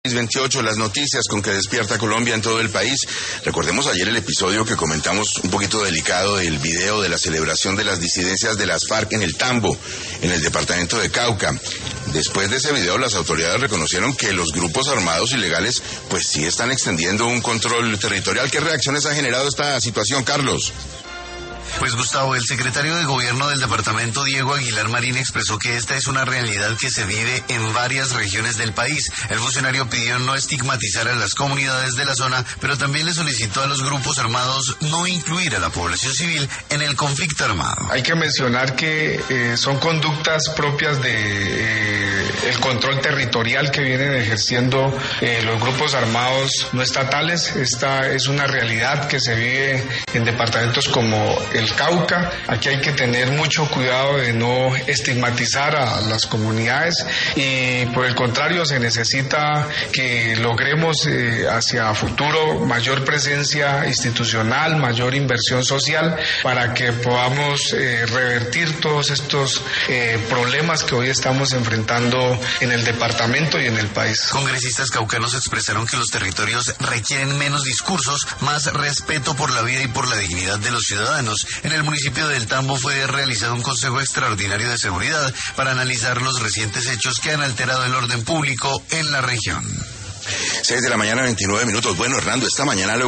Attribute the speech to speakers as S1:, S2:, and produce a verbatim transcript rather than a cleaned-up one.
S1: veintiocho, las noticias con que despierta Colombia en todo el país. Recordemos ayer el episodio que comentamos un poquito delicado del video de la celebración de las disidencias de las FARC en el Tambo, en el departamento de Cauca. Después de ese video, las autoridades reconocieron que los grupos armados ilegales pues sí están extendiendo un control territorial. ¿Qué reacciones ha generado esta situación, Carlos?
S2: Pues Gustavo, el secretario de Gobierno del departamento, Diego Aguilar Marín, expresó que esta es una realidad que se vive en varias regiones del país. El funcionario pidió no estigmatizar a las comunidades de la zona, pero también le solicitó a los grupos armados no incluir a la población civil en el conflicto armado.
S3: Hay que mencionar que eh, son conductas propias de eh, el control territorial que vienen ejerciendo eh, los grupos armados no estatales. Esta es una realidad que se vive en departamentos como el Cauca. Aquí hay que tener mucho cuidado de no estigmatizar a las comunidades y por el contrario se necesita que logremos eh, hacia futuro mayor presencia institucional, mayor inversión social para que podamos eh, revertir todos estos eh, problemas que hoy estamos enfrentando en el departamento y en el país.
S2: Congresistas caucanos expresaron que los territorios requieren menos discursos, más respeto por la vida y por la dignidad de los ciudadanos. En el municipio del Tambo fue realizado un consejo extraordinario de seguridad para analizar los recientes hechos que han alterado el orden público en la región.
S1: seis de la mañana, veintinueve minutos. Bueno, Hernando, esta mañana